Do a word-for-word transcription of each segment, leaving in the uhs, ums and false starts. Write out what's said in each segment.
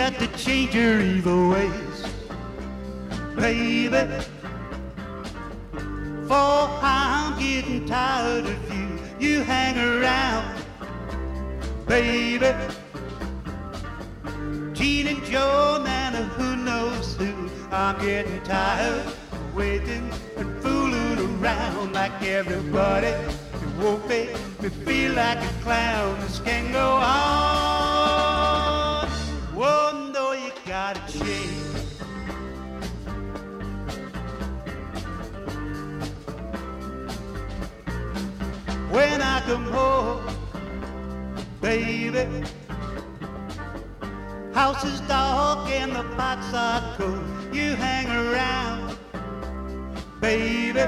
got to change your evil ways, baby, for I'm getting tired of you. You hang around, baby, Gene and Joe, and who knows who. I'm getting tired of waiting and fooling around like everybody. It won't make me feel like a clown. This can go on. Oh no, you gotta change. When I come home, baby, house is dark and the pots are cold. You hang around, baby,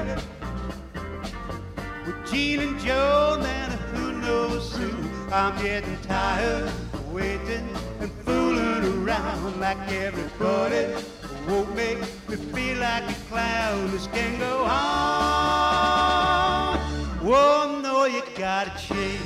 with Gene and Joe, and who knows who. I'm getting tired of waiting and fooling around like everybody. It won't make me feel like a clown. This can go on. Oh no, you gotta change.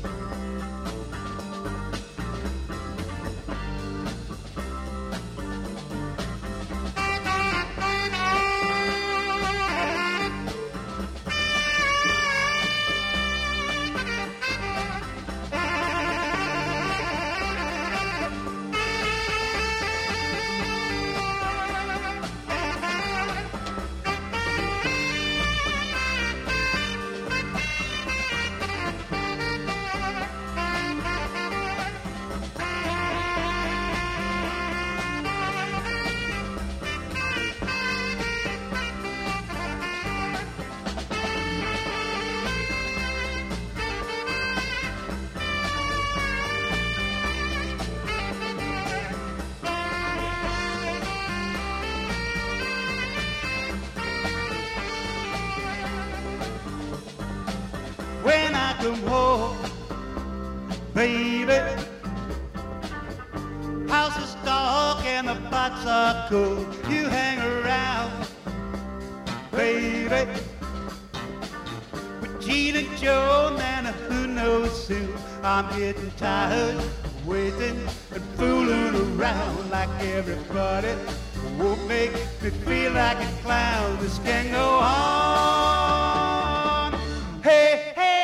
When I come home, baby, house is dark and the pots are cold. You hang around, baby, with Gene and Joe, and who knows who. I'm getting tired of waiting and fooling around like everybody. Won't make me feel like a clown. This can go on. Hey.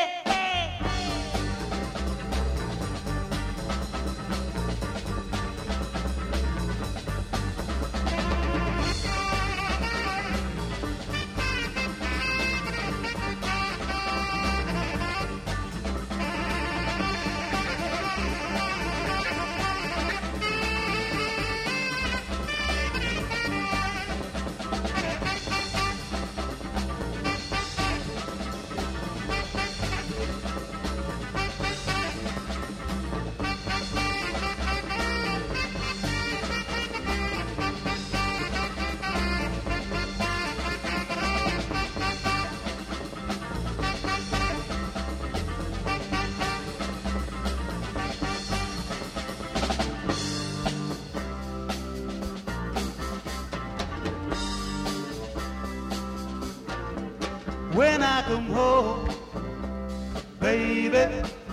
When I come home, baby,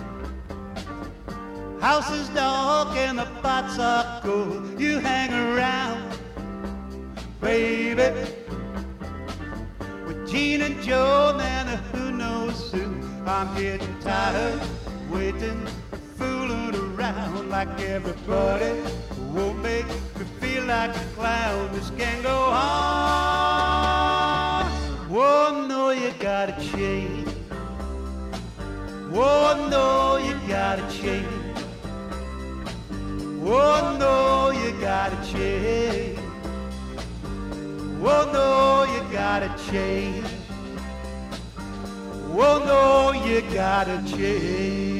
house is dark and the pots are cold. You hang around, baby, with Gene and Joe, and who knows who. I'm getting tired of waiting, fooling around like everybody. Won't make me feel like a clown. This can go on. Oh no, you gotta change. Oh no, you gotta change. Oh no, you gotta change. Oh no, you gotta change. Oh no, you gotta change.